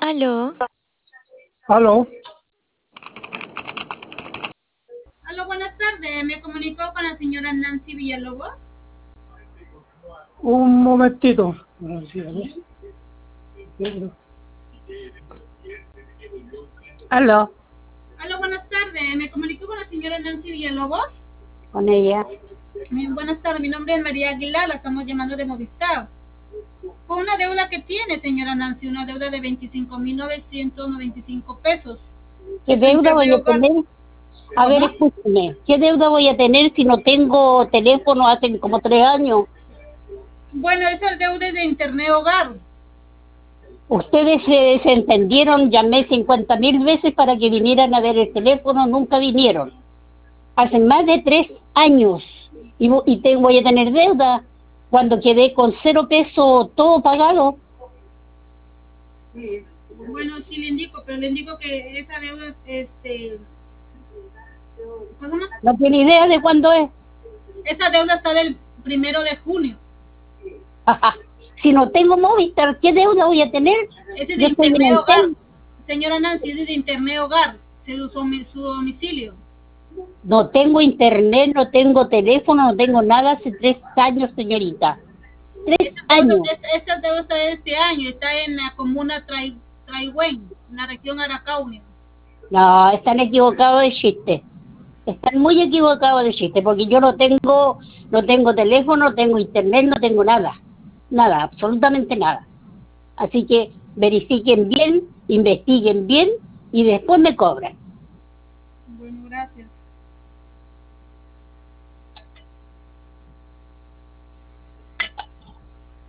Aló. Aló, Aló, buenas tardes. Me comunico con la señora Nancy Villalobos. un momentito. Aló, Aló, buenas tardes. Me comunico con la señora Nancy Villalobos. con ella. Buenas tardes. Mi nombre es María Aguilar. La estamos llamando de Movistar. Con una deuda que tiene, señora Nancy, una deuda de 25.995 pesos. ¿Qué deuda voy a tener? A ver, ¿Cómo? escúcheme. ¿Qué deuda voy a tener si no tengo teléfono hace como 3 años? Bueno, esa deuda es de Internet Hogar. Ustedes se entendieron, llamé 50.000 veces para que vinieran a ver el teléfono, nunca vinieron. Hace más de 3 años y voy a tener deuda cuando quedé con 0 pesos todo pagado. Bueno, sí le indico, pero le indico que esa deuda, ¿cómo? No tiene idea de cuándo es. Esa deuda está del 1 de junio. Si no tengo Movistar, ¿qué deuda voy a tener? Ese es de Yo estoy en Internet el Hogar. TEL. Señora Nancy, ese es de Internet Hogar. Su domicilio. No tengo internet, no tengo teléfono, no tengo nada hace 3 años, señorita. 3 años. Esta deuda está de este año. Está en la comuna Traihuen, en la región Aracaunia. No, están equivocados de chiste. Están muy equivocados de chiste, porque yo no tengo teléfono, no tengo internet, no tengo nada. Nada, absolutamente nada. Así que verifiquen bien, investiguen bien y después me cobran. Bueno, gracias.